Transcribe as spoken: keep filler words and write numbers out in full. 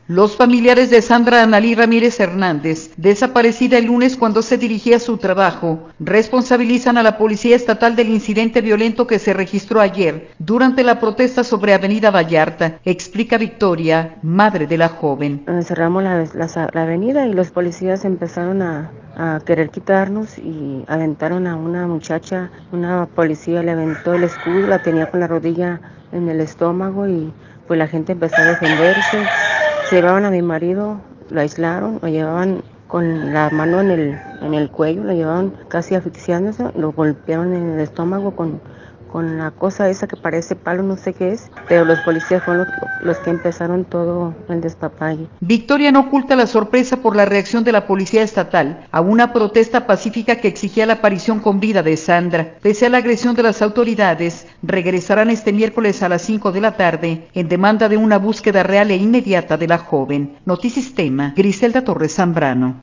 Los familiares de Sandra Analí Ramírez Hernández, desaparecida el lunes cuando se dirigía a su trabajo, responsabilizan a la Policía Estatal del incidente violento que se registró ayer durante la protesta sobre Avenida Vallarta, explica Victoria, madre de la joven. Cerramos la, la, la avenida y los policías empezaron a, a querer quitarnos y aventaron a una muchacha, una policía le aventó el escudo, la tenía con la rodilla en el estómago y pues la gente empezó a defenderse. Se llevaban a mi marido, lo aislaron, lo llevaban con la mano en el, en el cuello, lo llevaban casi asfixiándose, lo golpearon en el estómago con, con la cosa esa que parece palo, no sé qué es, pero los policías fueron los, los que empezaron todo el despapalle. Victoria no oculta la sorpresa por la reacción de la Policía Estatal a una protesta pacífica que exigía la aparición con vida de Sandra. Pese a la agresión de las autoridades, regresarán este miércoles a las cinco de la tarde en demanda de una búsqueda real e inmediata de la joven. Noticistema, Griselda Torres Zambrano.